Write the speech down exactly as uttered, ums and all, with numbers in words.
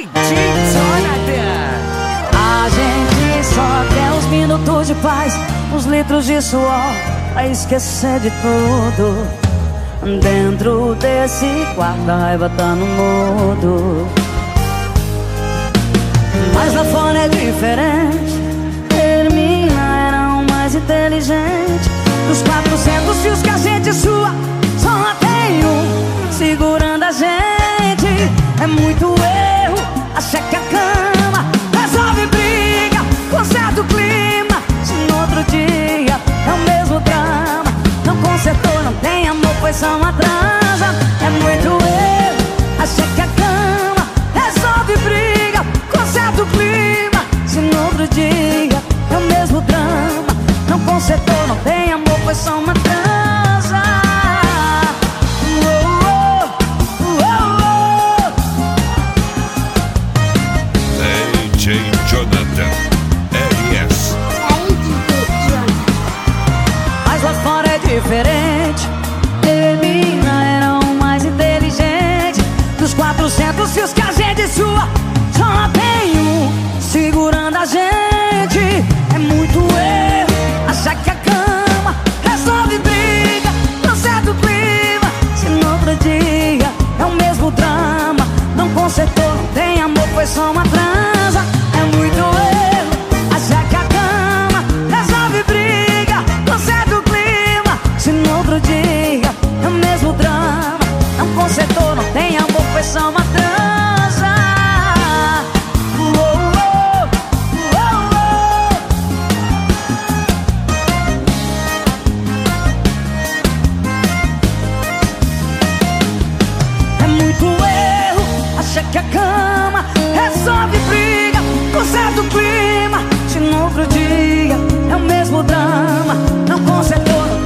J Jonathan. A gente só quer uns minutos de paz, uns litros de suor pra esquecer de tudo. Dentro desse quarto a raiva tá no mudo, mas lá fora é diferente. Termina, era um mais inteligente. Dos quatrocentos fios que a gente sua, só tem um segurando a gente. É muito erro achar que a cama resolve briga, conserta o clima. Se no outro dia é o mesmo drama, não consertou, não tem amor, foi só uma transa. É muito erro achar que a cama resolve briga, conserta o clima. Se no outro dia é o mesmo drama, não consertou, não tem amor, foi só uma transa. J Jonathan, R S. Mas lá fora é diferente. Termina, era um mais inteligente. Dos quatrocentos fios que a gente sua, só tem um segurando a gente. É muito erro achar que a cama resolve briga, conserta o clima. Se no outro dia é o mesmo drama, não consertou, não tem amor, foi só uma transa. É muito erro achar que a cama resolve briga, conserta o clima. Se no outro dia é o mesmo drama, não consertou, não tem amor, foi só uma transa. Uou, uou, uou, uou. É muito erro achar que a cama resolve briga, conserta o clima. Se no outro dia é o mesmo drama, não consertou,